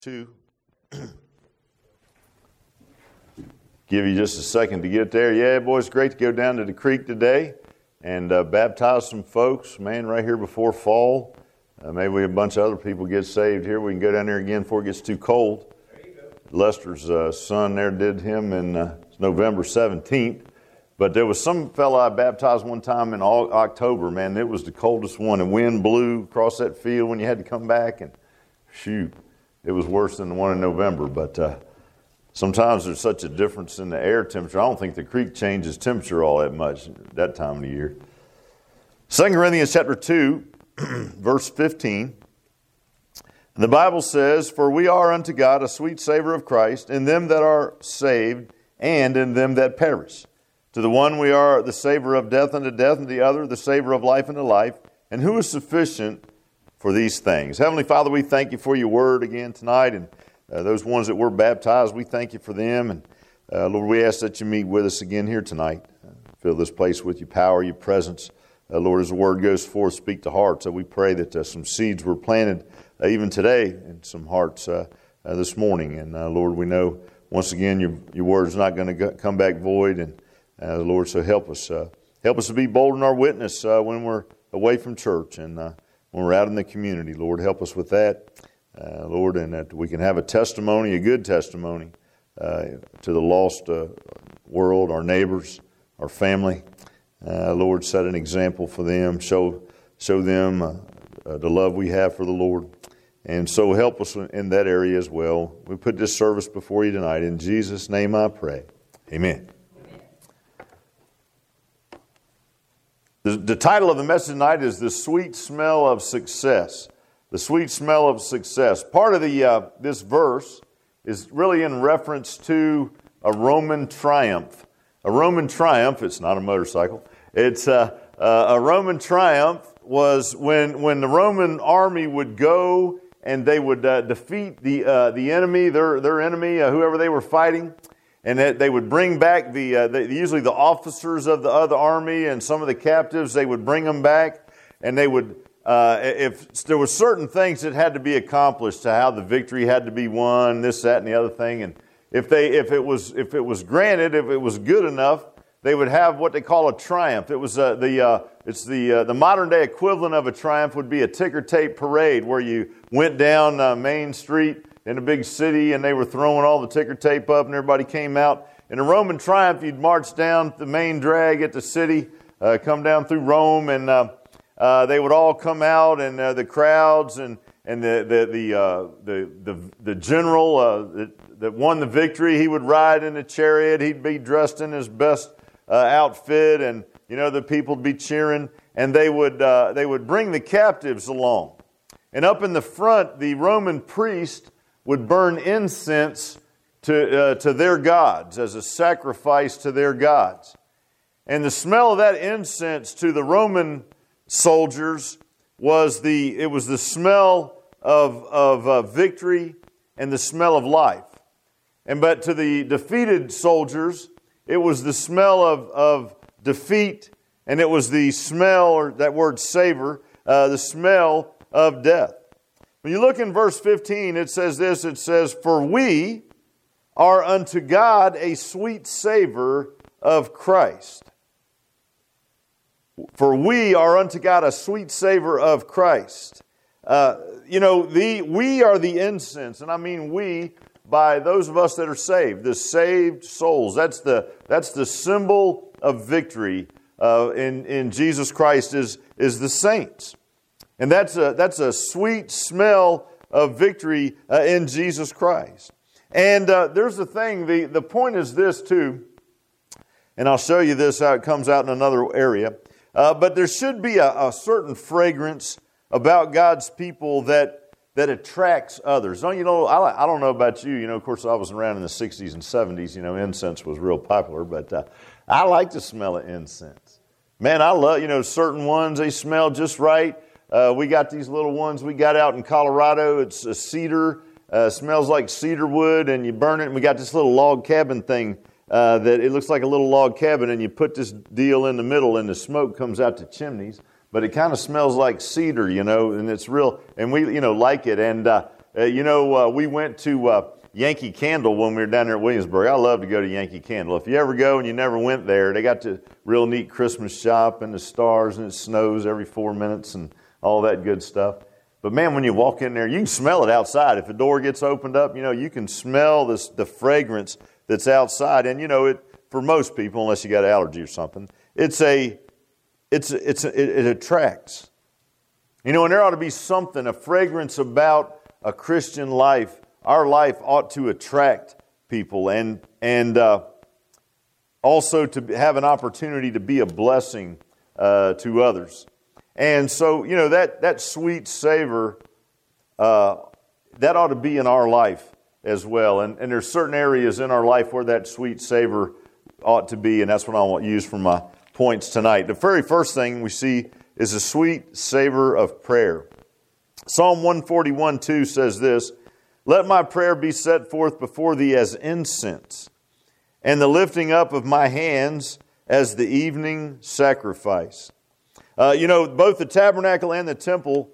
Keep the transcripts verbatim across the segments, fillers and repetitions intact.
to give you just a second to get there. Yeah, boy, it's great to go down to the creek today and uh, baptize some folks, man, right here before fall. Uh, maybe a bunch of other people get saved here. We can go down there again before it gets too cold. There you go. Lester's uh, son there did him in uh, November seventeenth. But there was some fella I baptized one time in all, October, man. It was the coldest one. The wind blew across that field when you had to come back, and shoot, it was worse than the one in November. But uh, sometimes there's such a difference in the air temperature. I don't think the creek changes temperature all that much that time of the year. Second Corinthians chapter two, verse fifteen. The Bible says, "For we are unto God a sweet savor of Christ in them that are saved and in them that perish. To the one we are the savor of death unto death, and the other the savor of life unto life. And who is sufficient for these things?" Heavenly Father, we thank you for your word again tonight, and uh, those ones that were baptized, we thank you for them. And uh, Lord, we ask that you meet with us again here tonight. Uh, fill this place with your power, your presence. Uh, Lord, as the word goes forth, speak to hearts. So we pray that uh, some seeds were planted uh, even today in some hearts uh, uh, this morning. And uh, Lord, we know once again your, your word is not going to come back void. And Uh, Lord, so help us. Uh, help us to be bold in our witness uh, when we're away from church and uh, when we're out in the community. Lord, help us with that, uh, Lord, and that we can have a testimony, a good testimony uh, to the lost uh, world, our neighbors, our family. Uh, Lord, set an example for them. Show, show them uh, uh, the love we have for the Lord. And so help us in that area as well. We put this service before you tonight. In Jesus' name I pray. Amen. The, the title of the message tonight is The Sweet Smell of Success. The Sweet Smell of Success. Part of the uh, this verse is really in reference to a Roman triumph. A Roman triumph, it's not a motorcycle, it's uh, uh, a Roman triumph was when, when the Roman army would go and they would uh, defeat the uh, the enemy, their, their enemy, uh, whoever they were fighting. And that they would bring back the, uh, the usually the officers of the other army and some of the captives. They would bring them back, and they would uh, if there were certain things that had to be accomplished to how the victory had to be won, this, that, and the other thing. And if they if it was if it was granted, if it was good enough, they would have what they call a triumph. It was uh, the uh, it's the uh, the modern day equivalent of a triumph would be a ticker tape parade where you went down uh, Main Street in a big city, and they were throwing all the ticker tape up, and everybody came out. In a Roman triumph, you'd march down the main drag at the city, uh, come down through Rome, and uh, uh, they would all come out, and uh, the crowds, and and the the the uh, the, the the general uh, that, that won the victory, he would ride in a chariot. He'd be dressed in his best uh, outfit, and you know the people would be cheering, and they would uh, they would bring the captives along, and up in the front, the Roman priest would burn incense to uh, to their gods as a sacrifice to their gods. And the smell of that incense to the Roman soldiers was the it was the smell of of uh, victory and the smell of life. And but to the defeated soldiers, it was the smell of of defeat, and it was the smell, or that word savor, uh, the smell of death. When you look in verse fifteen, it says this, it says, "For we are unto God a sweet savor of Christ." For we are unto God a sweet savor of Christ. Uh, you know, the we are the incense, and I mean we by those of us that are saved, the saved souls. That's the that's the symbol of victory uh, in, in Jesus Christ is, is the saints. And that's a that's a sweet smell of victory uh, in Jesus Christ. And uh, there's the thing, the, the point is this too, and I'll show you this how it comes out in another area. Uh, but there should be a, a certain fragrance about God's people that that attracts others. Don't you know? I, I don't know about you. You know, of course, I was around in the sixties and seventies. You know, incense was real popular, but uh, I like to smell of incense. Man, I love, you know, certain ones, they smell just right. Uh, we got these little ones we got out in Colorado. It's a cedar. Uh, smells like cedar wood, and you burn it. And we got this little log cabin thing uh, that it looks like a little log cabin, and you put this deal in the middle, and the smoke comes out the chimneys. But it kind of smells like cedar, you know, and it's real. And we, you know, like it. And uh, Uh, you know, uh, we went to uh, Yankee Candle when we were down there at Williamsburg. I love to go to Yankee Candle. If you ever go and you never went there, they got the real neat Christmas shop and the stars, and it snows every four minutes and all that good stuff. But man, when you walk in there, you can smell it outside. If the door gets opened up, you know, you can smell this, the fragrance that's outside. And, you know, it for most people, unless you got an allergy or something, it's a, it's a, it's a, it, it attracts. You know, and there ought to be something, a fragrance about a Christian life. Our life ought to attract people and and uh, also to have an opportunity to be a blessing uh, to others. And so, you know, that, that sweet savor, uh, that ought to be in our life as well. And, and there's certain areas in our life where that sweet savor ought to be, and that's what I want to use for my points tonight. The very first thing we see is a sweet savor of prayer. Psalm one forty-one two says this, "Let my prayer be set forth before thee as incense, and the lifting up of my hands as the evening sacrifice." Uh, you know, both the tabernacle and the temple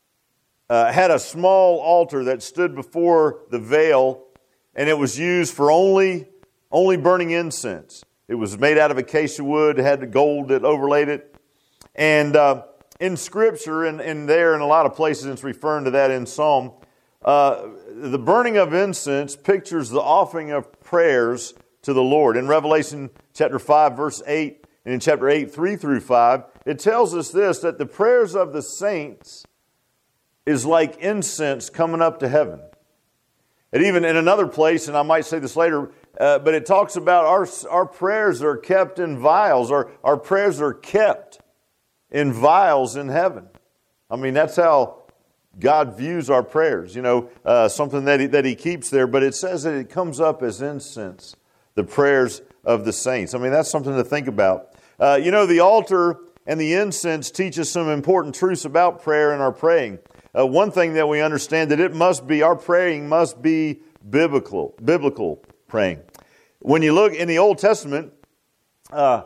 uh, had a small altar that stood before the veil, and it was used for only, only burning incense. It was made out of acacia wood, it had the gold that overlaid it. And uh, in Scripture, and, and there in a lot of places it's referring to that in Psalm, uh, the burning of incense pictures the offering of prayers to the Lord. In Revelation chapter five, verse eight, and in chapter eight, three through five, it tells us this, that the prayers of the saints is like incense coming up to heaven. And even in another place, and I might say this later, uh, but it talks about our, our prayers are kept in vials, or our prayers are kept in vials in heaven. I mean, that's how God views our prayers, you know, uh, something that he, that he keeps there, but it says that it comes up as incense, the prayers of the saints. I mean, that's something to think about. Uh, you know, the altar and the incense teach us some important truths about prayer and our praying. Uh, one thing that we understand, that it must be, our praying must be biblical, biblical praying. When you look in the Old Testament, uh,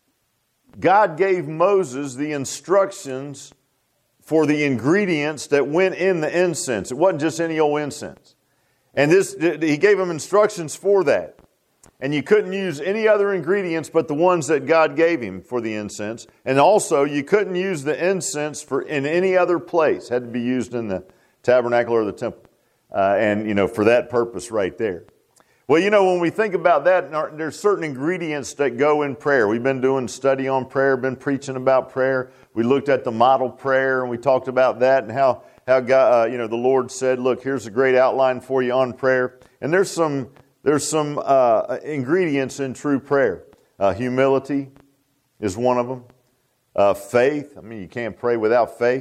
God gave Moses the instructions for the ingredients that went in the incense. It wasn't just any old incense. And this, he gave them instructions for that. And you couldn't use any other ingredients but the ones that God gave him for the incense. And also, you couldn't use the incense for in any other place. It had to be used in the tabernacle or the temple. Uh, and, you know, for that purpose right there. Well, you know, when we think about that, there's certain ingredients that go in prayer. We've been doing study on prayer, been preaching about prayer. We looked at the model prayer, and we talked about that and how, how God, uh, you know, the Lord said, look, here's a great outline for you on prayer. And there's some... There's some uh, ingredients in true prayer. Uh, humility is one of them. Uh, faith. I mean, you can't pray without faith.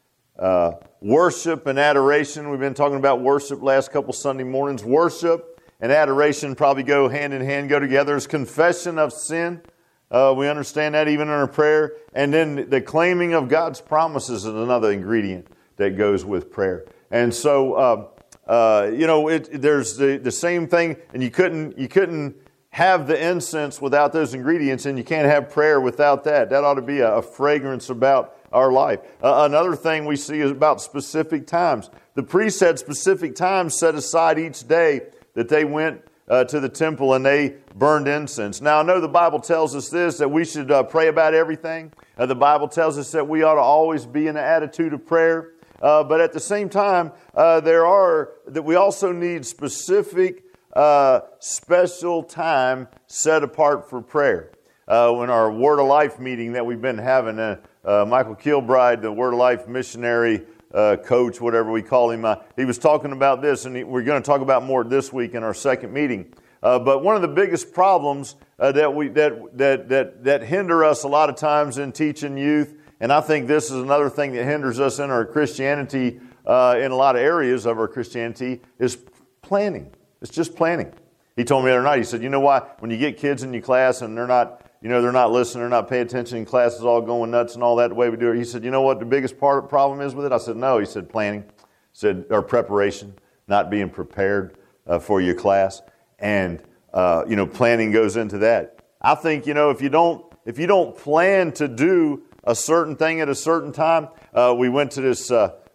Uh, worship and adoration. We've been talking about worship last couple Sunday mornings. Worship and adoration probably go hand in hand, go together. There's confession of sin. Uh, we understand that even in our prayer. And then the claiming of God's promises is another ingredient that goes with prayer. And so... Uh, Uh, you know, it, there's the, the same thing, and you couldn't you couldn't have the incense without those ingredients, and you can't have prayer without that. That ought to be a, a fragrance about our life. Uh, another thing we see is about specific times. The priests had specific times set aside each day that they went uh, to the temple and they burned incense. Now, I know the Bible tells us this, that we should uh, pray about everything. Uh, the Bible tells us that we ought to always be in an attitude of prayer. Uh, but at the same time, uh, there are that we also need specific, uh, special time set apart for prayer. Uh, when our Word of Life meeting that we've been having, uh, uh, Michael Kilbride, the Word of Life missionary uh, coach, whatever we call him, uh, he was talking about this, and he, we're going to talk about more this week in our second meeting. Uh, but one of the biggest problems uh, that we that that that that hinder us a lot of times in teaching youth. And I think this is another thing that hinders us in our Christianity, uh, in a lot of areas of our Christianity, is planning. It's just planning. He told me the other night, he said, you know why? When you get kids in your class and they're not, you know, they're not listening, they're not paying attention, and class is all going nuts and all that, the way we do it. He said, you know what the biggest part of the problem is with it? I said, no. He said, planning. He said, or preparation, not being prepared uh, for your class. And, uh, you know, planning goes into that. I think, you know, if you don't, if you don't plan to do a certain thing at a certain time. Uh, we went to this uh,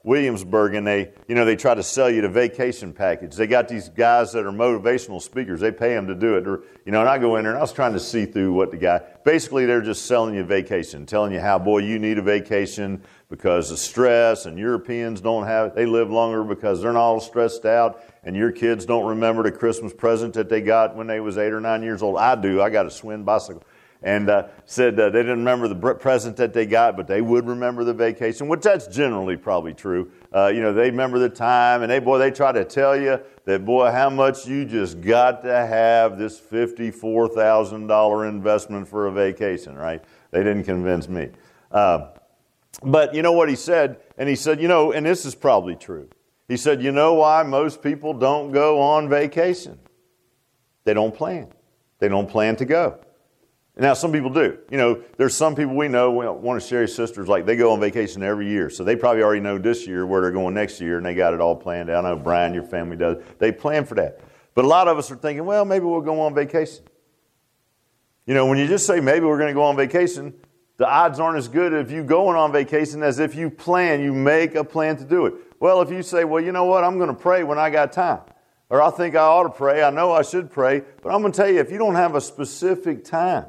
Williamsburg, and they, you know, they try to sell you the vacation package. They got these guys that are motivational speakers. They pay them to do it. Or, you know, and I go in there, and I was trying to see through what the guy, basically they're just selling you vacation, telling you how, boy, you need a vacation because of stress, and Europeans don't have it. They live longer because they're not all stressed out, and your kids don't remember the Christmas present that they got when they was eight or nine years old. I do. I got a Schwinn bicycle. And uh, said uh, they didn't remember the present that they got, but they would remember the vacation, which that's generally probably true. Uh, you know, they remember the time, and they, boy, they try to tell you that, boy, how much you just got to have this fifty-four thousand dollars investment for a vacation, right? They didn't convince me. Uh, but you know what he said? And he said, you know, and this is probably true. He said, you know why most people don't go on vacation? They don't plan. They don't plan to go. Now, some people do. You know, there's some people we know, one of Sherry's sisters, like they go on vacation every year. So they probably already know this year where they're going next year, and they got it all planned out. I know Brian, your family does. They plan for that. But a lot of us are thinking, well, maybe we'll go on vacation. You know, when you just say maybe we're going to go on vacation, the odds aren't as good if you going on vacation as if you plan, you make a plan to do it. Well, if you say, well, you know what, I'm going to pray when I got time. Or I think I ought to pray. I know I should pray. But I'm going to tell you, if you don't have a specific time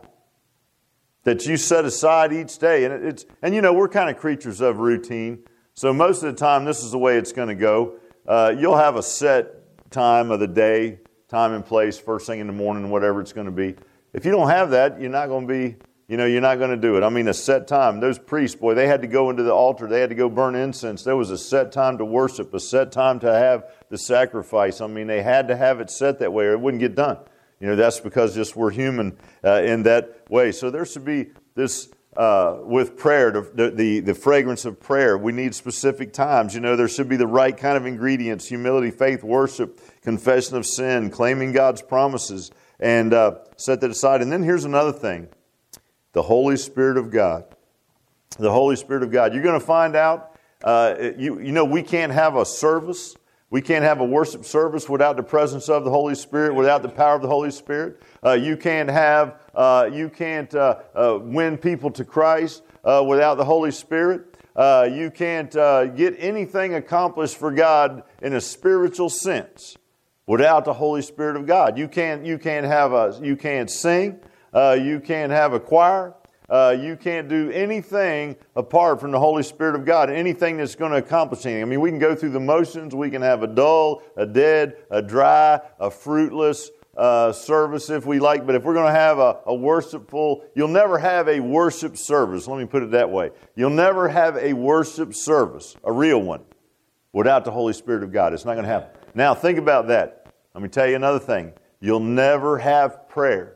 that you set aside each day. And it's and you know, we're kind of creatures of routine. So most of the time, this is the way it's going to go. Uh, you'll have a set time of the day, time and place, first thing in the morning, whatever it's going to be. If you don't have that, you're not going to be, you know, you're not going to do it. I mean, a set time. Those priests, boy, they had to go into the altar. They had to go burn incense. There was a set time to worship, a set time to have the sacrifice. I mean, they had to have it set that way or it wouldn't get done. You know, that's because just we're human uh, in that way. So there should be this, uh, with prayer, the, the, the fragrance of prayer. We need specific times. You know, there should be the right kind of ingredients: humility, faith, worship, confession of sin, claiming God's promises, and uh, set that aside. And then here's another thing: the Holy Spirit of God. The Holy Spirit of God. You're going to find out, uh, you, you know, we can't have a service. We can't have a worship service without the presence of the Holy Spirit, without the power of the Holy Spirit. Uh, you can't have, uh, you can't uh, uh, win people to Christ uh, without the Holy Spirit. Uh, you can't uh, get anything accomplished for God in a spiritual sense without the Holy Spirit of God. You can't, you can't have a, you can't sing. Uh, you can't have a choir. Uh, you can't do anything apart from the Holy Spirit of God, anything that's going to accomplish anything. I mean, we can go through the motions. We can have a dull, a dead, a dry, a fruitless uh, service if we like. But if we're going to have a, a worshipful, you'll never have a worship service. Let me put it that way. You'll never have a worship service, a real one, without the Holy Spirit of God. It's not going to happen. Now, think about that. Let me tell you another thing. You'll never have prayer,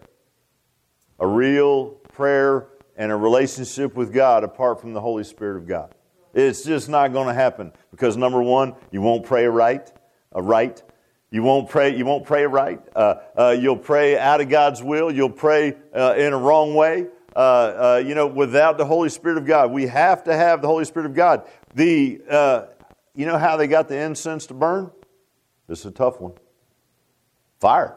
a real prayer and a relationship with God apart from the Holy Spirit of God. It's just not going to happen because, number one, you won't pray right, a right. You won't pray. You won't pray right. Uh, uh, you'll pray out of God's will. You'll pray uh, in a wrong way. Uh, uh, you know, without the Holy Spirit of God, we have to have the Holy Spirit of God. The uh, you know how they got the incense to burn? This is a tough one. Fire.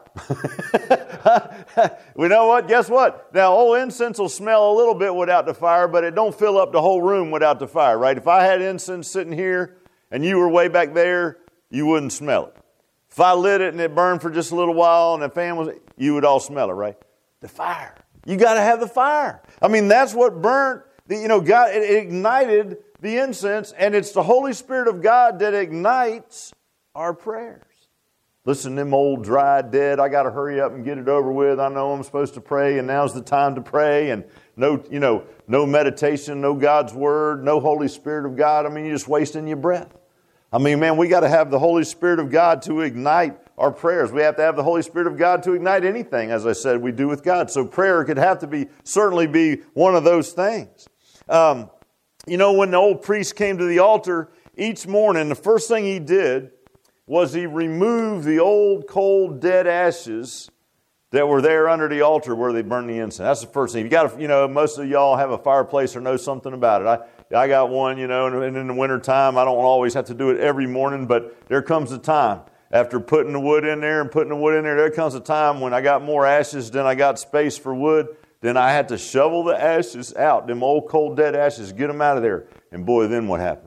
We know what? Guess what? Now, old incense will smell a little bit without the fire, but it don't fill up the whole room without the fire, right? If I had incense sitting here and you were way back there, you wouldn't smell it. If I lit it and it burned for just a little while and the fan was, you would all smell it, right? The fire. You got to have the fire. I mean, that's what burnt, the, you know, God, it ignited the incense, and it's the Holy Spirit of God that ignites our prayers. Listen, them old, dry, dead, I got to hurry up and get it over with. I know I'm supposed to pray, and now's the time to pray. And no, you know, no meditation, no God's Word, no Holy Spirit of God. I mean, you're just wasting your breath. I mean, man, we got to have the Holy Spirit of God to ignite our prayers. We have to have the Holy Spirit of God to ignite anything, as I said, we do with God. So prayer could have to be, certainly be one of those things. Um, you know, when the old priest came to the altar each morning, the first thing he did was he removed the old, cold, dead ashes that were there under the altar where they burned the incense. That's the first thing. You got to, you know, most of y'all have a fireplace or know something about it. I, I got one, you know, and in the wintertime, I don't always have to do it every morning, but there comes a time after putting the wood in there and putting the wood in there, there comes a time when I got more ashes than I got space for wood. Then I had to shovel the ashes out, them old, cold, dead ashes, get them out of there. And boy, then what happens?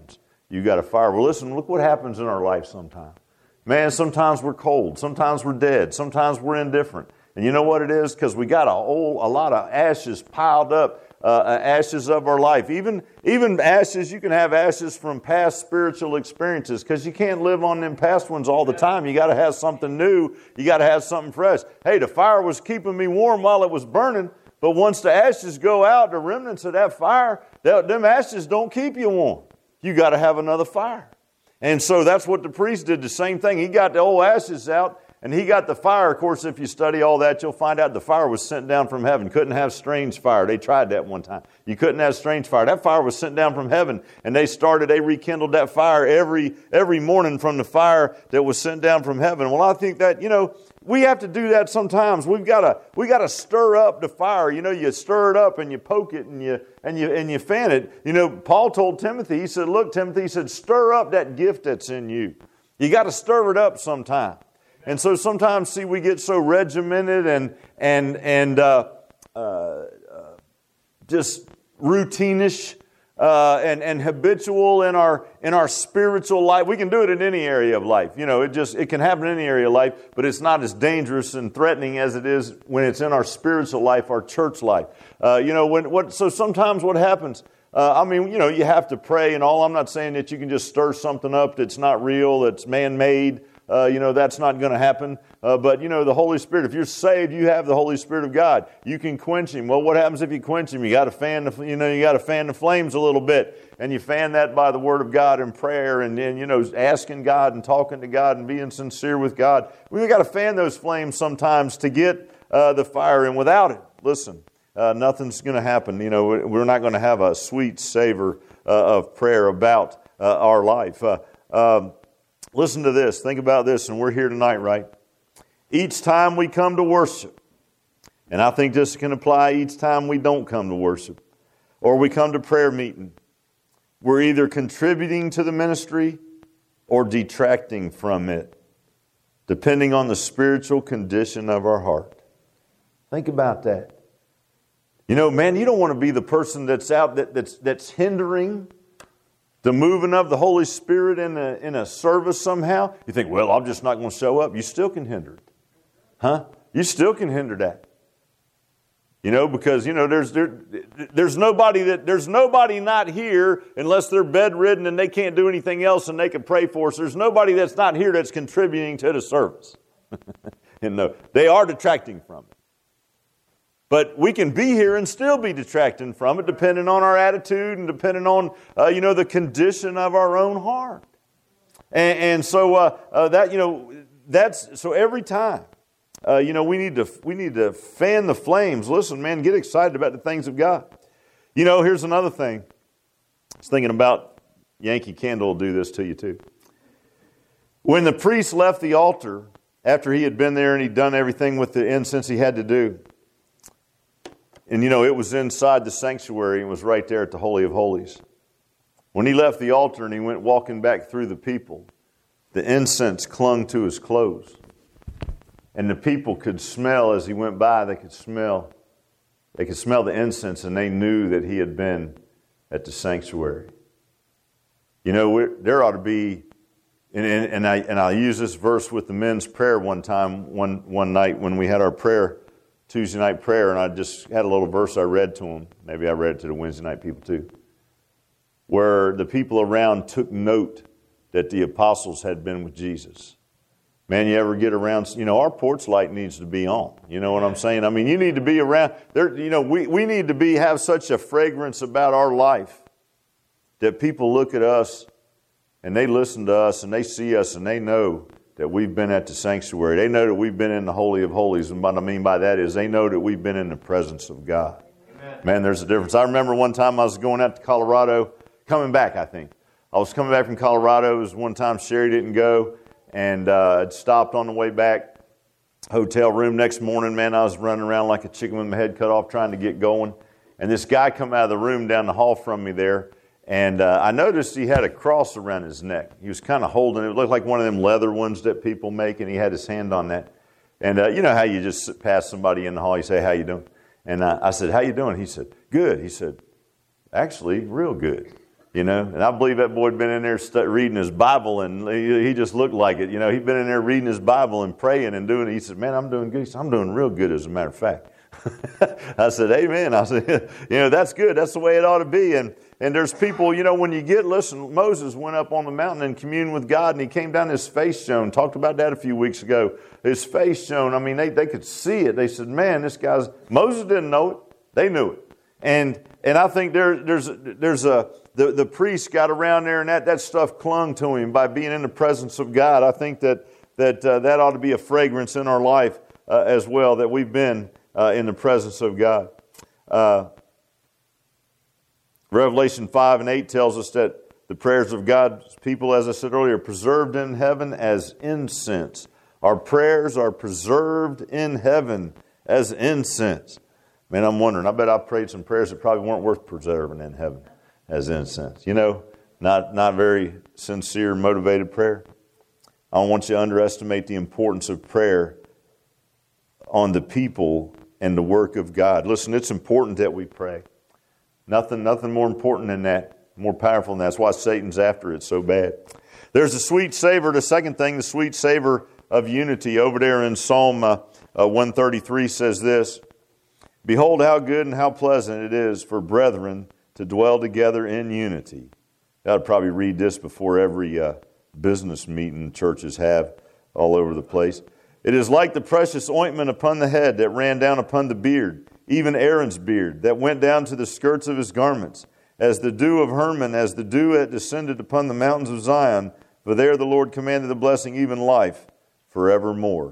you got a fire. Well, listen, look what happens in our life sometimes. Man, sometimes we're cold. Sometimes we're dead. Sometimes we're indifferent. And you know what it is? Because we got a whole, a lot of ashes piled up, uh, ashes of our life. Even, even ashes, you can have ashes from past spiritual experiences because you can't live on them past ones all the time. You got to have something new. You got to have something fresh. Hey, the fire was keeping me warm while it was burning, but once the ashes go out, the remnants of that fire, them ashes don't keep you warm. You got to have another fire. And so that's what the priest did, the same thing. He got the old ashes out, and he got the fire. Of course, if you study all that, you'll find out the fire was sent down from heaven. Couldn't have strange fire. They tried that one time. You couldn't have strange fire. That fire was sent down from heaven, and they started, they rekindled that fire every every morning from the fire that was sent down from heaven. Well, I think that, you know, we have to do that sometimes. We've got to we got to stir up the fire. You know, you stir it up and you poke it and you and you and you fan it. You know, Paul told Timothy, he said, look, Timothy, he said, stir up that gift that's in you. You got to stir it up sometime. And so sometimes, see, we get so regimented and and and uh, uh, uh, just routinish uh, and and habitual in our in our spiritual life. We can do it in any area of life. You know, it just it can happen in any area of life, but it's not as dangerous and threatening as it is when it's in our spiritual life, our church life. Uh, you know, when what so sometimes what happens. Uh, I mean, you know, you have to pray and all. I'm not saying that you can just stir something up that's not real, that's man-made. Uh, you know, that's not going to happen. Uh, but, you know, the Holy Spirit, if you're saved, you have the Holy Spirit of God. You can quench Him. Well, what happens if you quench Him? You got to fan the, you know, you got to fan the flames a little bit. And you fan that by the Word of God and prayer and then, you know, asking God and talking to God and being sincere with God. We've got to fan those flames sometimes to get uh, the fire. And without it, listen, uh, nothing's going to happen. You know, we're not going to have a sweet savor uh, of prayer about uh, our life. Uh, um, Listen to this. Think about this, and we're here tonight, right? Each time we come to worship, and I think this can apply each time we don't come to worship, or we come to prayer meeting, we're either contributing to the ministry or detracting from it, depending on the spiritual condition of our heart. Think about that. You know, man, you don't want to be the person that's out that, that's that's hindering the moving of the Holy Spirit in a, in a service somehow. You think, well, I'm just not going to show up. You still can hinder it. Huh? You still can hinder that. You know, because, you know, there's there, there's nobody that there's nobody not here unless they're bedridden and they can't do anything else and they can pray for us. There's nobody that's not here that's contributing to the service. And no, they are detracting from it. But we can be here and still be detracting from it, depending on our attitude and depending on, uh, you know, the condition of our own heart. And, and so uh, uh, that, you know, that's so every time, uh, you know, we need to we need to fan the flames. Listen, man, get excited about the things of God. You know, here's another thing. I was thinking about Yankee Candle will do this to you too. When the priest left the altar after he had been there and he'd done everything with the incense he had to do. And, you know, it was inside the sanctuary and was right there at the Holy of Holies. When he left the altar and he went walking back through the people, the incense clung to his clothes. And the people could smell as he went by, they could smell. They could smell the incense and they knew that he had been at the sanctuary. You know, there ought to be, and, and, and, I, and I used this verse with the men's prayer one time, one, one night when we had our prayer Tuesday night prayer, and I just had a little verse I read to them. Maybe I read it to the Wednesday night people too. Where the people around took note that the apostles had been with Jesus. Man, you ever get around, you know, our porch light needs to be on. You know what I'm saying? I mean, you need to be around, there. You know, we, we need to be have such a fragrance about our life that people look at us and they listen to us and they see us and they know that we've been at the sanctuary. They know that we've been in the Holy of Holies. And what I mean by that is they know that we've been in the presence of God. Amen. Man, there's a difference. I remember one time I was going out to Colorado, coming back, I think. I was coming back from Colorado. It was one time Sherry didn't go, and uh, I'd stopped on the way back. Hotel room next morning, man, I was running around like a chicken with my head cut off trying to get going. And this guy come out of the room down the hall from me there, and uh, I noticed he had a cross around his neck. He was kind of holding it. It looked like one of them leather ones that people make, and he had his hand on that. And uh, you know how you just pass somebody in the hall, you say, how you doing? And uh, I said, how you doing? He said, good. He said, actually, real good. You know, and I believe that boy had been in there stu- reading his Bible, and he, he just looked like it. You know, he'd been in there reading his Bible and praying and doing it. He said, man, I'm doing good. He said, I'm doing real good, as a matter of fact. I said, amen. I said, you know, that's good. That's the way it ought to be. And and there's people, you know, when you get, listen, Moses went up on the mountain and communed with God, and he came down, his face shone. Talked about that a few weeks ago. His face shone. I mean, they, they could see it. They said, man, this guy's, Moses didn't know it. They knew it. And and I think there there's there's a the, the priest got around there, and that, that stuff clung to him by being in the presence of God. I think that that uh, that ought to be a fragrance in our life uh, as well, that we've been uh, in the presence of God. Uh, Revelation five and eight tells us that the prayers of God's people, as I said earlier, are preserved in heaven as incense. Our prayers are preserved in heaven as incense. Man, I'm wondering, I bet I prayed some prayers that probably weren't worth preserving in heaven as incense. You know, not, not very sincere, motivated prayer. I don't want you to underestimate the importance of prayer on the people and the work of God. Listen, it's important that we pray. Nothing, nothing more important than that, more powerful than that. That's why Satan's after it so bad. There's a sweet savor, the second thing, the sweet savor of unity. Over there in Psalm uh, uh, one thirty-three says this, behold how good and how pleasant it is for brethren to dwell together in unity. I would probably read this before every uh, business meeting churches have all over the place. It is like the precious ointment upon the head that ran down upon the beard, even Aaron's beard, that went down to the skirts of his garments, as the dew of Hermon, as the dew that descended upon the mountains of Zion. For there the Lord commanded the blessing, even life, forevermore.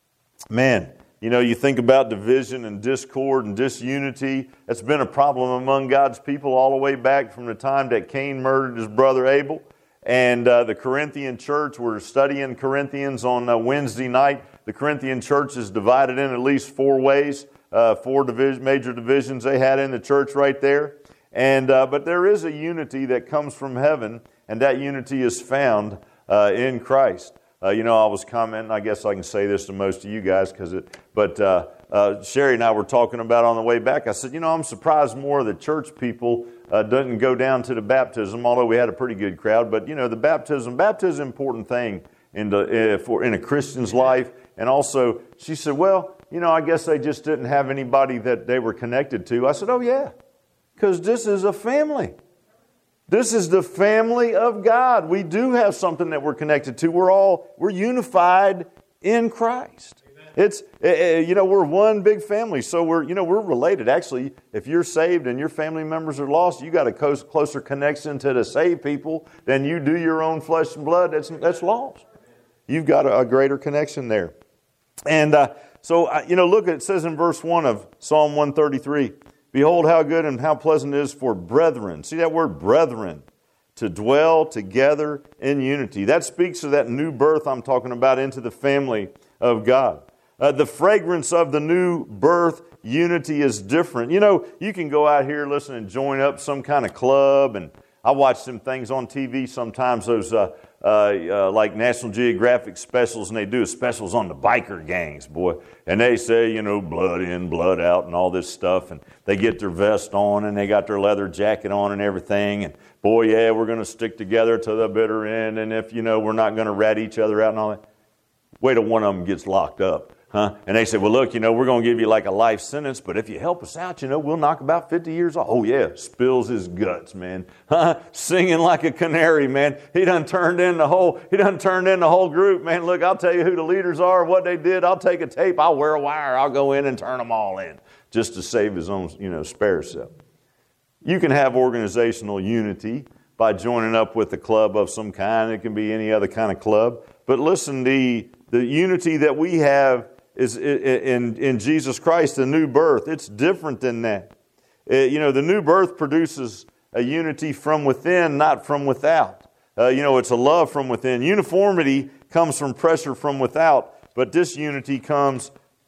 Man, you know, you think about division and discord and disunity. That's been a problem among God's people all the way back from the time that Cain murdered his brother Abel. And uh, the Corinthian church, we're studying Corinthians on uh, Wednesday night. The Corinthian church is divided in at least four ways, uh, four division, major divisions they had in the church right there. And uh, but there is a unity that comes from heaven, and that unity is found uh, in Christ. Uh, you know, I was commenting, I guess I can say this to most of you guys, because it, but uh, uh, Sherry and I were talking about on the way back. I said, you know, I'm surprised more of the church people uh, doesn't go down to the baptism, although we had a pretty good crowd. But, you know, the baptism, baptism is an important thing in, the, uh, for, in a Christian's life. And also, she said, well, you know, I guess they just didn't have anybody that they were connected to. I said, oh, yeah, because this is a family. This is the family of God. We do have something that we're connected to. We're all, we're unified in Christ. Amen. It's, uh, you know, we're one big family. So we're, you know, we're related. Actually, if you're saved and your family members are lost, you got a close, closer connection to the saved people than you do your own flesh and blood that's, that's lost. You've got a, a greater connection there. And uh, so, uh, you know, look, it says in verse one of Psalm one thirty-three, behold how good and how pleasant it is for brethren. See that word brethren, to dwell together in unity. That speaks of that new birth I'm talking about into the family of God. Uh, the fragrance of the new birth unity is different. You know, you can go out here, listen, and join up some kind of club. And I watch some things on T V sometimes, those uh, uh, uh, like National Geographic specials, and they do specials on the biker gangs, boy. And they say, you know, blood in, blood out, and all this stuff. And they get their vest on, and they got their leather jacket on and everything. And boy, yeah, we're going to stick together to the bitter end. And if, you know, we're not going to rat each other out and all that. Wait till one of them gets locked up. Huh? And they say, well, look, you know, we're going to give you like a life sentence, but if you help us out, you know, we'll knock about fifty years off. Oh, yeah, spills his guts, man. Huh? Singing like a canary, man. He done turned in the whole, he done turned in the whole group, man. Look, I'll tell you who the leaders are, what they did. I'll take a tape, I'll wear a wire, I'll go in and turn them all in just to save his own, you know, spare self. You can have organizational unity by joining up with a club of some kind. It can be any other kind of club. But listen, the, the unity that we have is in, in Jesus Christ, the new birth. It's different than that. You know, the new birth produces a unity from within, not from without. Uh, you know, it's a love from within. Uniformity comes from pressure from without, but disunity comes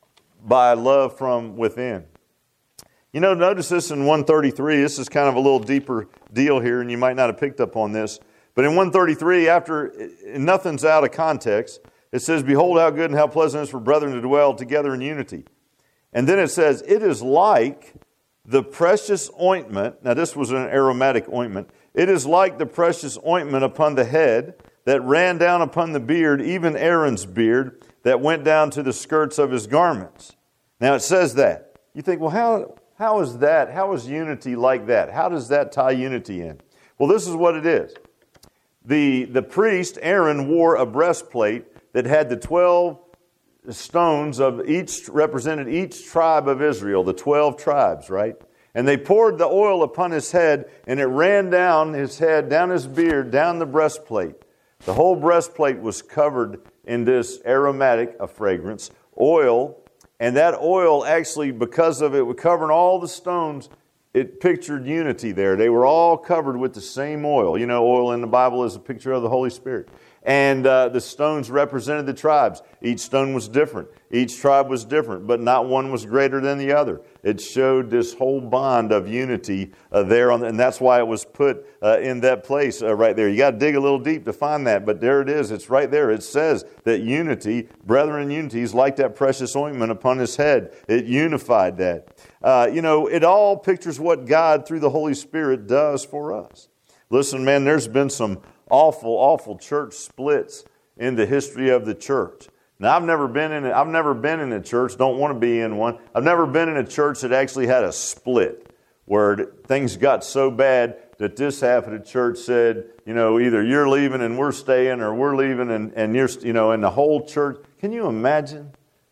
by love from within. You know, notice this in one thirty-three. This is kind of a little deeper deal here, and you might not have picked up on this. But in one thirty-three, after nothing's out of context, it says, behold how good and how pleasant it is for brethren to dwell together in unity. And then it says, it is like the precious ointment, now this was an aromatic ointment, it is like the precious ointment upon the head that ran down upon the beard, even Aaron's beard, that went down to the skirts of his garments. Now it says that. You think, well, how, how is that? How is unity like that? How does that tie unity in? Well, this is what it is. The, the priest, Aaron, wore a breastplate that had the twelve stones of each, represented each tribe of Israel, the twelve tribes, right? And they poured the oil upon his head, and it ran down his head, down his beard, down the breastplate. The whole breastplate was covered in this aromatic, a fragrance, oil. And that oil actually, because of it covering all the stones, it pictured unity there. They were all covered with the same oil. You know, oil in the Bible is a picture of the Holy Spirit. And uh, the stones represented the tribes. Each stone was different. Each tribe was different, but not one was greater than the other. It showed this whole bond of unity uh, there, on the, and that's why it was put uh, in that place uh, right there. You got to dig a little deep to find that, but there it is. It's right there. It says that unity, brethren, unity is like that precious ointment upon his head. It unified that. Uh, you know, it all pictures what God, through the Holy Spirit, does for us. Listen, man, there's been some awful, awful church splits in the history of the church. Now, I've never been in. A, I've never been in a church. Don't want to be in one. I've never been in a church that actually had a split where things got so bad that this half of the church said, you know, either you're leaving and we're staying, or we're leaving and and you're, you know, and the whole church. Can you imagine?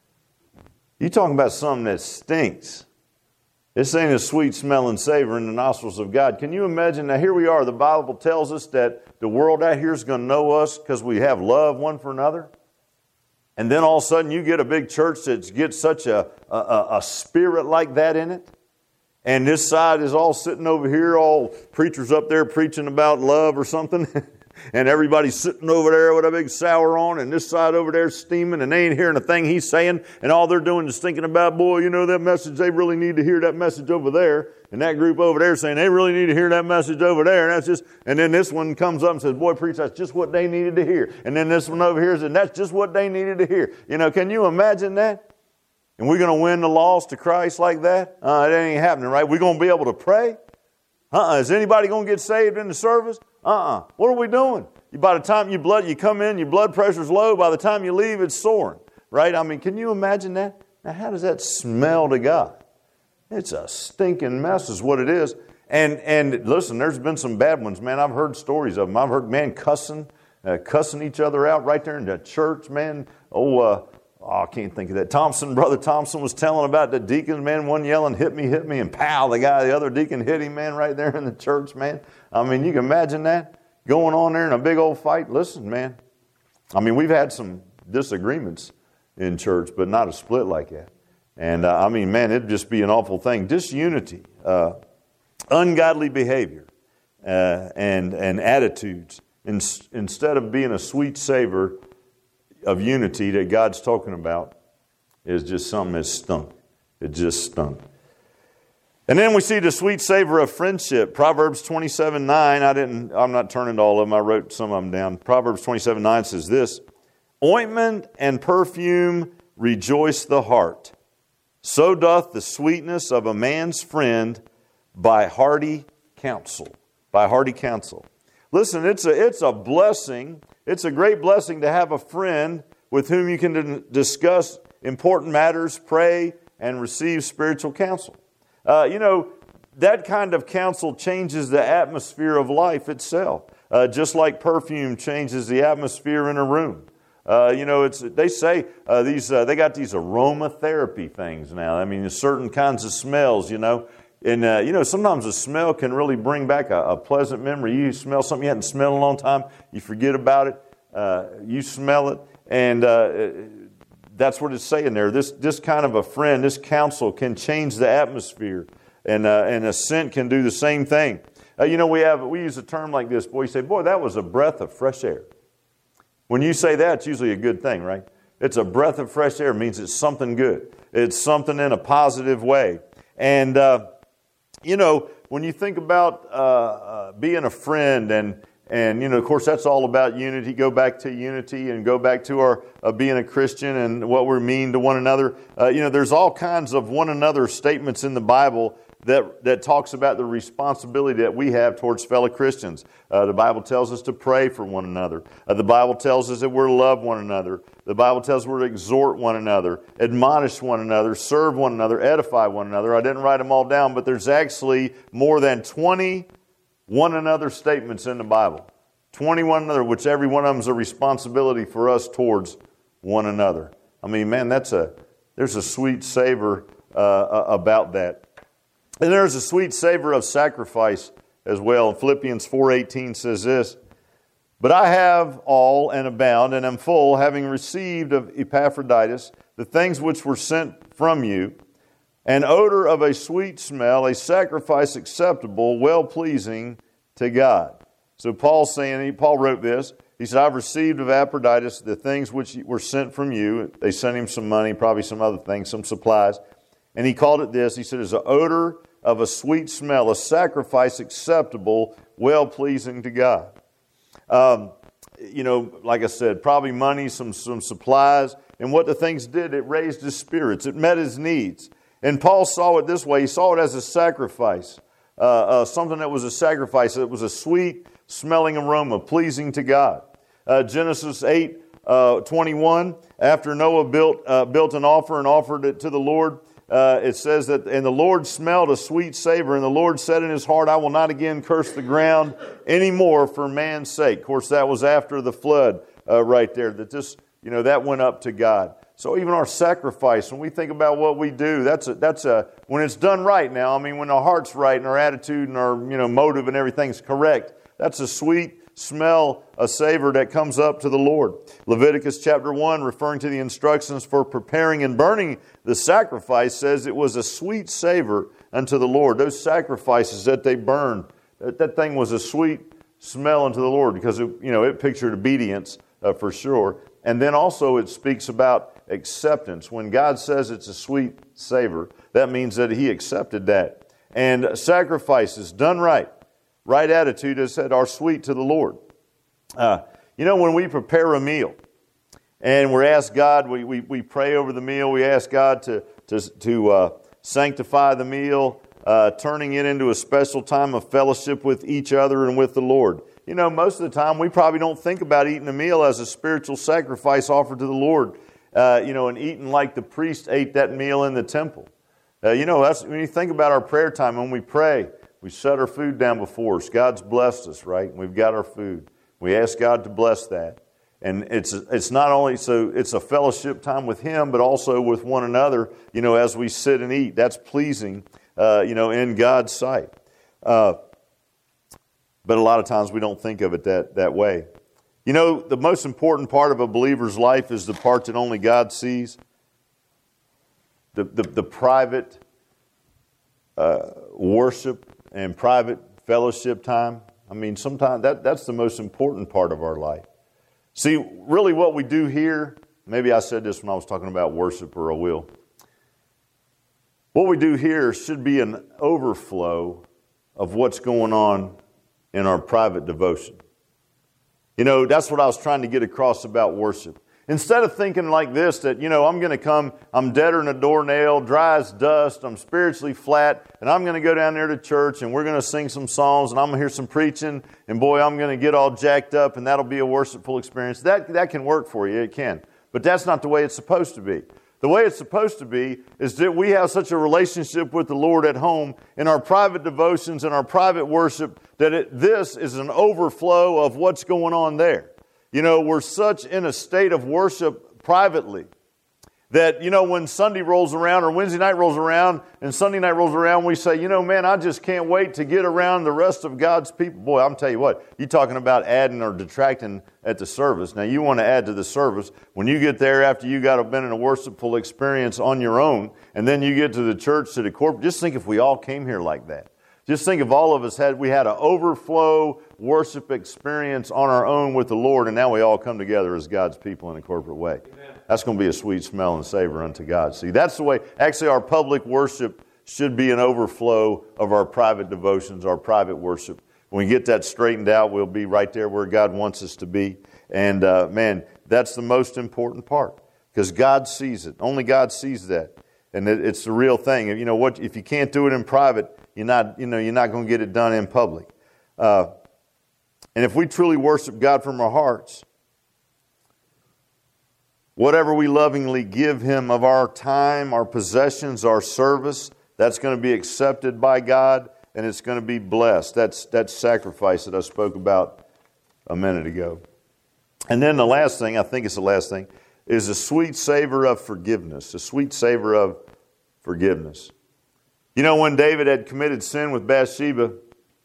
You talking about something that stinks. This ain't a sweet smelling savor in the nostrils of God. Can you imagine? Now, here we are. The Bible tells us that the world out here is going to know us because we have love one for another. And then all of a sudden you get a big church that gets such a, a, a spirit like that in it. And this side is all sitting over here, all preachers up there preaching about love or something. And everybody's sitting over there with a big sour on, and this side over there steaming, and they ain't hearing a thing he's saying, and all they're doing is thinking about, boy, you know that message, they really need to hear that message over there. And that group over there saying they really need to hear that message over there. And that's just, and then this one comes up and says, boy, preach, that's just what they needed to hear. And then this one over here says, that's just what they needed to hear. You know, can you imagine that? And we're going to win the lost to Christ like that? Uh, it ain't happening, right? We're going to be able to pray? Uh-uh. Is anybody going to get saved in the service? Uh-uh. What are we doing? You, by the time you blood, you come in, your blood pressure's low. By the time you leave, it's soaring, right? I mean, can you imagine that? Now, how does that smell to God? It's a stinking mess is what it is. And and listen, there's been some bad ones, man. I've heard stories of them. I've heard, man, cussing, uh, cussing each other out right there in the church, man. Oh, uh, oh, I can't think of that. Thompson, Brother Thompson was telling about the deacons, man, one yelling, hit me, hit me, and pow, the guy, the other deacon hit him, man, right there in the church, man. I mean, you can imagine that going on there in a big old fight. Listen, man, I mean, we've had some disagreements in church, but not a split like that. And uh, I mean, man, it'd just be an awful thing. Disunity, uh, ungodly behavior, uh, and and attitudes. In, instead of being a sweet savor of unity that God's talking about, is just something that stunk. It just stunk. And then we see the sweet savor of friendship. Proverbs twenty-seven nine. I didn't. I'm not turning to all of them. I wrote some of them down. Proverbs twenty-seven nine says this: "Ointment and perfume rejoice the heart. So doth the sweetness of a man's friend by hearty counsel." By hearty counsel. Listen, it's a, it's a blessing. It's a great blessing to have a friend with whom you can discuss important matters, pray, and receive spiritual counsel. Uh, you know, that kind of counsel changes the atmosphere of life itself, uh, just like perfume changes the atmosphere in a room. Uh, you know, it's they say uh, these uh, they got these aromatherapy things now. I mean, there's certain kinds of smells, you know. And, uh, you know, sometimes a smell can really bring back a, a pleasant memory. You smell something you hadn't smelled in a long time, you forget about it, uh, you smell it, and uh, that's what it's saying there. This this kind of a friend, this counsel can change the atmosphere, and uh, and a scent can do the same thing. Uh, you know, we have we use a term like this. Boy, you say, boy, that was a breath of fresh air. When you say that, it's usually a good thing, right? It's a breath of fresh air. It means it's something good. It's something in a positive way. And, uh, you know, when you think about uh, uh, being a friend and, and, you know, of course, that's all about unity. Go back to unity and go back to our uh, being a Christian and what we mean to one another. Uh, you know, there's all kinds of one another statements in the Bible that, that talks about the responsibility that we have towards fellow Christians. Uh, the Bible tells us to pray for one another. Uh, the Bible tells us that we're to love one another. The Bible tells us we're to exhort one another, admonish one another, serve one another, edify one another. I didn't write them all down, but there's actually more than twenty one another statements in the Bible. twenty-one another, which every one of them is a responsibility for us towards one another. I mean, man, that's a there's a sweet savor uh, about that. And there's a sweet savor of sacrifice as well. Philippians four eighteen says this, "But I have all and abound and am full, having received of Epaphroditus the things which were sent from you, an odor of a sweet smell, a sacrifice acceptable, well-pleasing to God." So Paul's saying, Paul wrote this, he said, "I've received of Epaphroditus the things which were sent from you." They sent him some money, probably some other things, some supplies. And he called it this, he said, "It's an odor of a sweet smell, a sacrifice acceptable, well-pleasing to God." Um, you know, like I said, probably money, some, some supplies. And what the things did, it raised his spirits. It met his needs. And Paul saw it this way. He saw it as a sacrifice, uh, uh, something that was a sacrifice. It was a sweet smelling aroma, pleasing to God. Uh, Genesis eight uh, twenty-one, after Noah built, uh, built an altar and offered it to the Lord, Uh, it says that, "And the Lord smelled a sweet savor, and the Lord said in his heart, I will not again curse the ground anymore for man's sake." Of course, that was after the flood uh, right there, that this, you know, that went up to God. So even our sacrifice, when we think about what we do, that's a, that's a, when it's done right now, I mean, when our heart's right and our attitude and our, you know, motive and everything's correct, that's a sweet smell, a savor that comes up to the Lord. Leviticus chapter one, referring to the instructions for preparing and burning the sacrifice, says it was a sweet savor unto the Lord. Those sacrifices that they burned, that, that thing was a sweet smell unto the Lord, because it, you know, it pictured obedience uh, for sure. And then also it speaks about acceptance. When God says it's a sweet savor, that means that He accepted that. And sacrifices done right, right attitude, as said, are sweet to the Lord. Uh, you know, when we prepare a meal and we're asked God, we, we, we pray over the meal, we ask God to, to, to uh, sanctify the meal, uh, turning it into a special time of fellowship with each other and with the Lord. You know, most of the time we probably don't think about eating a meal as a spiritual sacrifice offered to the Lord, uh, you know, and eating like the priest ate that meal in the temple. Uh, you know, that's, when you think about our prayer time, when we pray, we set our food down before us. God's blessed us, right? We've got our food. We ask God to bless that. And it's it's not only so it's a fellowship time with Him, but also with one another, you know, as we sit and eat. That's pleasing, uh, you know, in God's sight. Uh, but a lot of times we don't think of it that, that way. You know, the most important part of a believer's life is the part that only God sees. The, the, the private uh, worship and private fellowship time. I mean, sometimes that, that's the most important part of our life. See, really what we do here, maybe I said this when I was talking about worship, or I will. What we do here should be an overflow of what's going on in our private devotion. You know, that's what I was trying to get across about worship. Instead of thinking like this, that, you know, I'm going to come, I'm deader than a doornail, dry as dust, I'm spiritually flat, and I'm going to go down there to church, and we're going to sing some songs, and I'm going to hear some preaching, and boy, I'm going to get all jacked up, and that'll be a worshipful experience. That, that can work for you, it can. But that's not the way it's supposed to be. The way it's supposed to be is that we have such a relationship with the Lord at home, in our private devotions, in our private worship, that it, this is an overflow of what's going on there. You know, we're such in a state of worship privately that, you know, when Sunday rolls around or Wednesday night rolls around and Sunday night rolls around, we say, you know, man, I just can't wait to get around the rest of God's people. Boy, I'm telling you what, you're talking about adding or detracting at the service. Now, you want to add to the service. When you get there after you got been in a worshipful experience on your own, and then you get to the church, to the corporate, just think if we all came here like that. Just think if all of us had, we had an overflow worship experience on our own with the Lord, and now we all come together as God's people in a corporate way. Amen. That's going to be a sweet smell and savor unto God. See, that's the way, actually our public worship should be an overflow of our private devotions, our private worship. When we get that straightened out, we'll be right there where God wants us to be. And uh, man, that's the most important part, because God sees it. Only God sees that. And it, it's the real thing. You know what? If you can't do it in private, you're not, you know, you're not going to get it done in public. Uh, and if we truly worship God from our hearts, whatever we lovingly give Him of our time, our possessions, our service, that's going to be accepted by God, and it's going to be blessed. That's that sacrifice that I spoke about a minute ago. And then the last thing, I think it's the last thing, is a sweet savor of forgiveness. A sweet savor of forgiveness. You know, when David had committed sin with Bathsheba,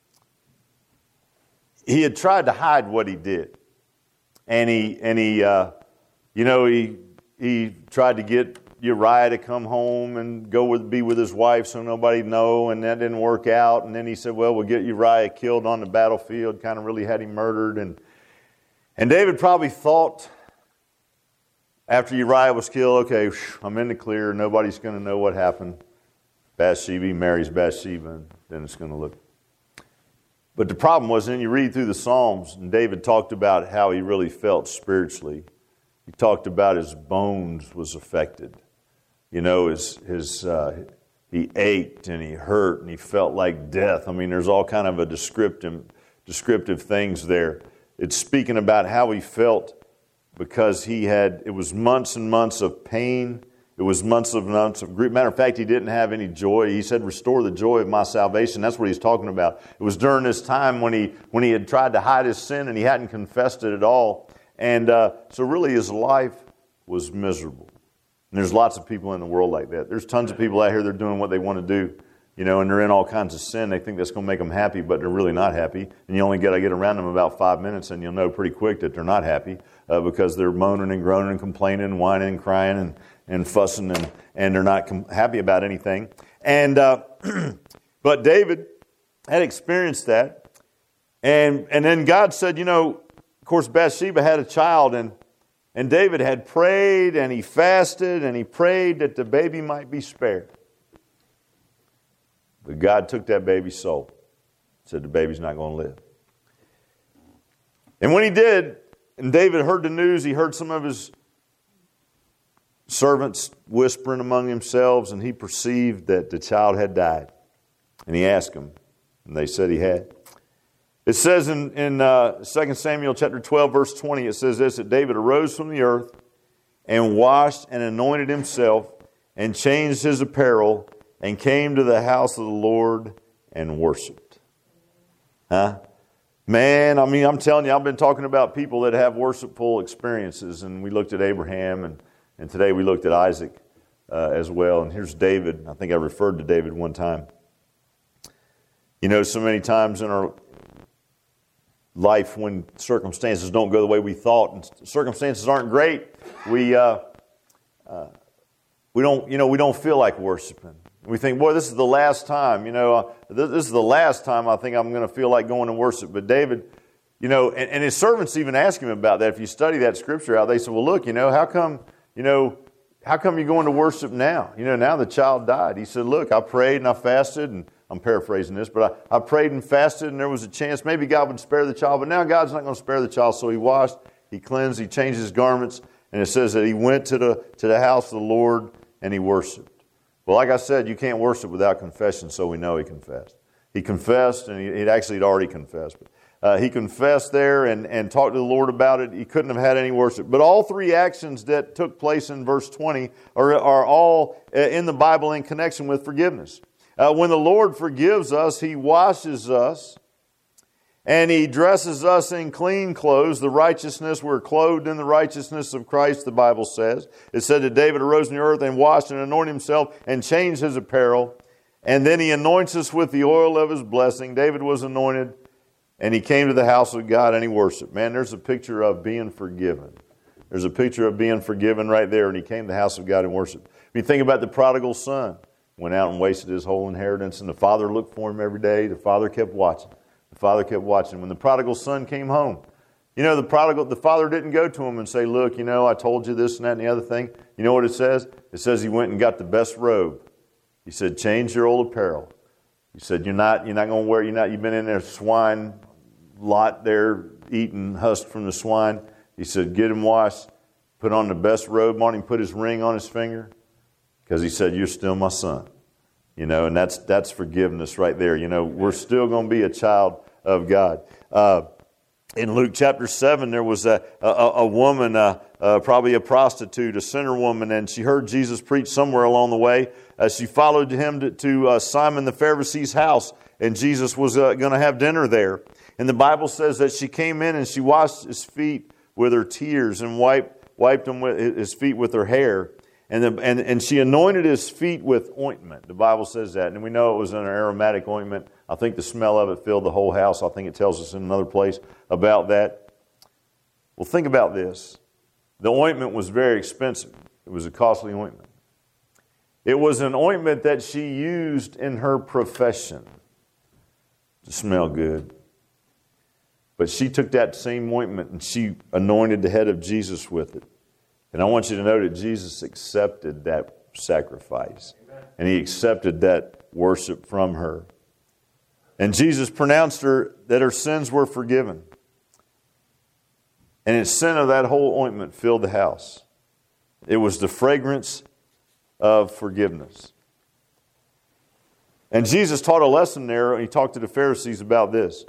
he had tried to hide what he did. And he, and he uh, you know, he he tried to get Uriah to come home and go with, be with his wife so nobody would know, and that didn't work out. And then he said, well, we'll get Uriah killed on the battlefield, kind of really had him murdered. And, and David probably thought, after Uriah was killed, okay, I'm in the clear. Nobody's going to know what happened. Bathsheba marries Bathsheba, and then it's going to look. But the problem was, then you read through the Psalms, and David talked about how he really felt spiritually. He talked about his bones was affected. You know, his his uh, he ached and he hurt and he felt like death. I mean, there's all kind of a descriptive descriptive things there. It's speaking about how he felt. Because he had, it was months and months of pain. It was months of months of grief. Matter of fact, he didn't have any joy. He said, restore the joy of my salvation. That's what he's talking about. It was during this time when he when he had tried to hide his sin and he hadn't confessed it at all. And uh, so really his life was miserable. And there's lots of people in the world like that. There's tons of people out here that are doing what they want to do. You know, and they're in all kinds of sin. They think that's going to make them happy, but they're really not happy. And you only got to get around them about five minutes and you'll know pretty quick that they're not happy uh, because they're moaning and groaning and complaining and whining and crying and, and fussing and, and they're not com- happy about anything. And uh, but David had experienced that. And, and then God said, you know, of course, Bathsheba had a child and, and David had prayed and he fasted and he prayed that the baby might be spared. But God took that baby's soul. Said the baby's not going to live. And when he did, and David heard the news, he heard some of his servants whispering among themselves, and he perceived that the child had died. And he asked them, and they said he had. It says in, in uh, Second Samuel chapter twelve, verse twenty, it says this, that David arose from the earth and washed and anointed himself and changed his apparel and came to the house of the Lord and worshiped. Huh? Man, I mean, I'm telling you, I've been talking about people that have worshipful experiences, and we looked at Abraham, and, and today we looked at Isaac uh, as well. And here's David. I think I referred to David one time. You know, so many times in our life when circumstances don't go the way we thought, and circumstances aren't great, we uh, uh, we don't, you know, we don't feel like worshiping. We think, boy, this is the last time, you know, uh, this, this is the last time I think I'm going to feel like going to worship. But David, you know, and, and his servants even ask him about that. If you study that scripture out, they say, well, look, you know, how come, you know, how come you're going to worship now? You know, now the child died. He said, look, I prayed and I fasted, and I'm paraphrasing this, but I, I prayed and fasted, and there was a chance maybe God would spare the child, but now God's not going to spare the child. So he washed, he cleansed, he changed his garments, and it says that he went to the to the house of the Lord and he worshiped. Well, like I said, you can't worship without confession, so we know he confessed. He confessed, and he, he'd actually had already confessed. But, uh, he confessed there and, and talked to the Lord about it. He couldn't have had any worship. But all three actions that took place in verse twenty are, are all in the Bible in connection with forgiveness. Uh, when the Lord forgives us, He washes us, and He dresses us in clean clothes, the righteousness, we're clothed in the righteousness of Christ, the Bible says. It said that David arose in the earth and washed and anointed himself and changed his apparel. And then He anoints us with the oil of His blessing. David was anointed, and he came to the house of God and he worshiped. Man, there's a picture of being forgiven. There's a picture of being forgiven right there, and he came to the house of God and worshiped. When you think about the prodigal son, went out and wasted his whole inheritance, and the father looked for him every day. The father kept watching. The father kept watching. When the prodigal son came home, you know, the prodigal, the father didn't go to him and say, look, you know, I told you this and that and the other thing. You know what it says? It says he went and got the best robe. He said, change your old apparel. He said, you're not, you're not going to wear, you're not, you've been in there swine lot there eating husk from the swine. He said, get him washed, put on the best robe on him, put his ring on his finger, because he said, you're still my son. You know, and that's that's forgiveness right there. You know, we're still going to be a child of God. Uh, in Luke chapter seven, there was a, a, a woman, uh, uh, probably a prostitute, a sinner woman, and she heard Jesus preach somewhere along the way. Uh, she followed him to, to uh, Simon the Pharisee's house, and Jesus was uh, going to have dinner there. And the Bible says that she came in and she washed his feet with her tears and wiped wiped him with his feet with her hair. And, the, and and she anointed his feet with ointment. The Bible says that. And we know it was an aromatic ointment. I think the smell of it filled the whole house. I think it tells us in another place about that. Well, think about this. The ointment was very expensive. It was a costly ointment. It was an ointment that she used in her profession to smell good. But she took that same ointment and she anointed the head of Jesus with it. And I want you to know that Jesus accepted that sacrifice. Amen. And he accepted that worship from her. And Jesus pronounced her that her sins were forgiven. And the scent of that whole ointment filled the house. It was the fragrance of forgiveness. And Jesus taught a lesson there. And he talked to the Pharisees about this.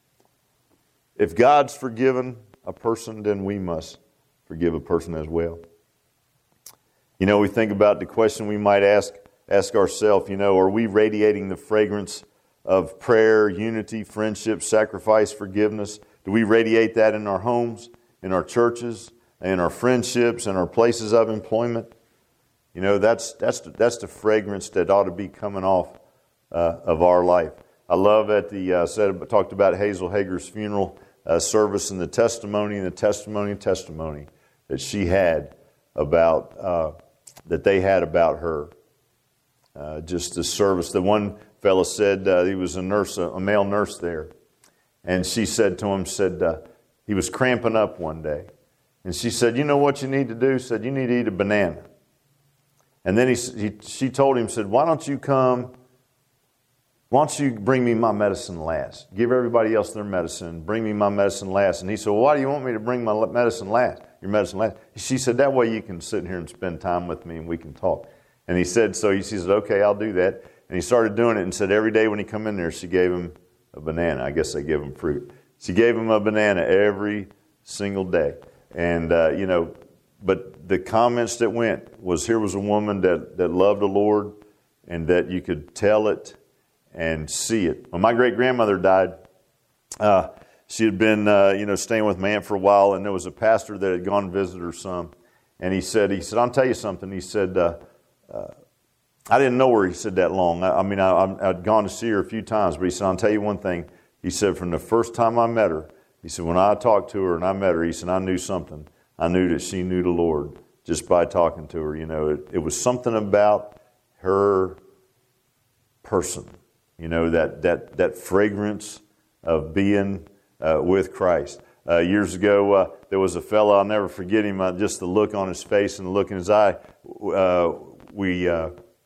If God's forgiven a person, then we must forgive a person as well. You know, we think about the question we might ask ask ourselves, you know, are we radiating the fragrance of prayer, unity, friendship, sacrifice, forgiveness? Do we radiate that in our homes, in our churches, in our friendships, in our places of employment? You know, that's that's that's the fragrance that ought to be coming off uh, of our life. I love at the uh, said talked about Hazel Hager's funeral uh, service and the testimony and the testimony and testimony that she had about, uh, that they had about her. Uh, just the service. The one fellow said, uh, he was a nurse, a male nurse there. And she said to him, said, uh, he was cramping up one day. And she said, you know what you need to do? Said, you need to eat a banana. And then he, he she told him, said, why don't you come, why don't you bring me my medicine last? Give everybody else their medicine. Bring me my medicine last. And he said, well, why do you want me to bring my medicine last? Your medicine last. She said, that way you can sit here and spend time with me and we can talk. And he said, so he said, okay, I'll do that. And he started doing it and said every day when he come in there, she gave him a banana. I guess they give him fruit. She gave him a banana every single day. And, uh, you know, but the comments that went was here was a woman that, that loved the Lord and that you could tell it and see it. When my great-grandmother died, uh, she had been, uh, you know, staying with my aunt for a while, and there was a pastor that had gone to visit her some. And he said, he said, I'll tell you something. He said, uh, uh, I didn't know her, he said, that long. I, I mean, I, I'd gone to see her a few times, but he said, I'll tell you one thing. He said, from the first time I met her, he said, when I talked to her and I met her, he said, I knew something. I knew that she knew the Lord just by talking to her. You know, it, it was something about her person, you know, that, that, that fragrance of being Uh, with Christ. Uh, years ago, uh, there was a fellow, I'll never forget him, uh, just the look on his face and the look in his eye. Uh, we, uh,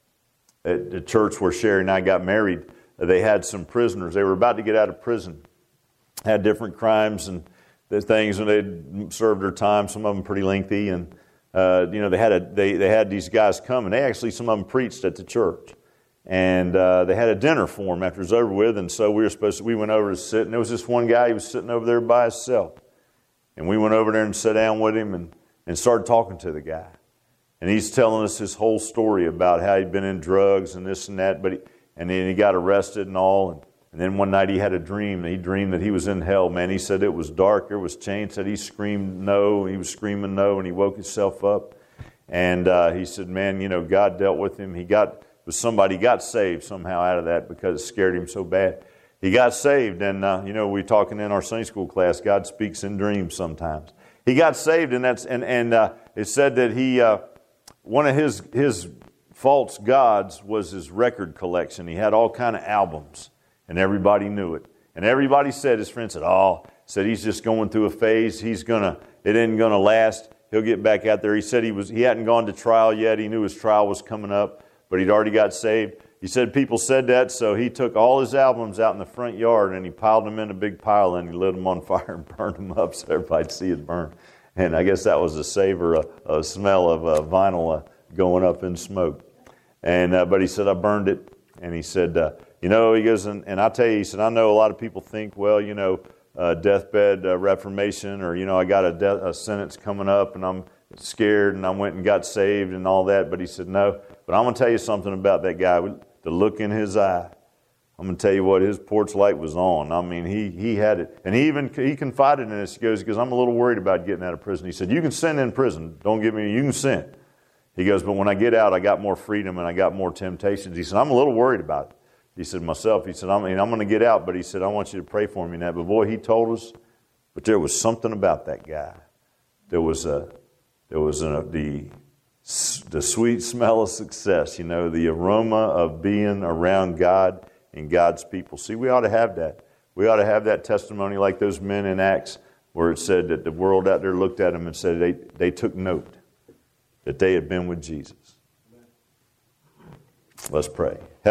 at the church where Sherry and I got married, uh, they had some prisoners. They were about to get out of prison, had different crimes and the things, and they'd served their time, some of them pretty lengthy. And, uh, you know, they had a, they, they had these guys come, and they actually, some of them preached at the church. And uh, they had a dinner for him after it was over with, and so we were supposed to, we went over to sit, and there was this one guy, he was sitting over there by himself. And we went over there and sat down with him and, and started talking to the guy. And he's telling us his whole story about how he'd been in drugs and this and that, but he, and then he got arrested and all. And, and then one night he had a dream, and he dreamed that he was in hell, man. He said it was dark, there was chains, said he screamed no, and he was screaming no, and he woke himself up. And uh, he said, man, you know, God dealt with him. He got... was somebody got saved somehow out of that because it scared him so bad. He got saved, and uh, you know, we were talking in our Sunday school class, God speaks in dreams sometimes. He got saved, and that's and and uh, it said that he uh, one of his his false gods was his record collection. He had all kind of albums, and everybody knew it. And everybody said, his friend said, "Oh, said he's just going through a phase. He's gonna, it isn't gonna last. He'll get back out there." He said he was he hadn't gone to trial yet. He knew his trial was coming up, but he'd already got saved. He said people said that, so he took all his albums out in the front yard and he piled them in a big pile and he lit them on fire and burned them up so everybody'd see it burn. And I guess that was a savor, a, a smell of uh, vinyl uh, going up in smoke. And uh, but he said, I burned it. And he said, uh, you know, he goes, and, and I tell you, he said, I know a lot of people think, well, you know, uh, deathbed uh, reformation, or, you know, I got a, de- a sentence coming up and I'm scared and I went and got saved and all that. But he said, no. But I'm going to tell you something about that guy. The look in his eye. I'm going to tell you what, his porch light was on. I mean, he he had it. And he even he confided in this. He goes, he goes, I'm a little worried about getting out of prison. He said, you can sin in prison. Don't get me, you can sin. He goes, but when I get out, I got more freedom and I got more temptations. He said, I'm a little worried about it. He said, myself, he said, I mean, I'm going to get out, but he said, I want you to pray for me in that. But boy, he told us, but there was something about that guy. There was a, there was a, the, the sweet smell of success, you know, the aroma of being around God and God's people. See, we ought to have that. We ought to have that testimony like those men in Acts where it said that the world out there looked at them and said they, they took note that they had been with Jesus. Let's pray.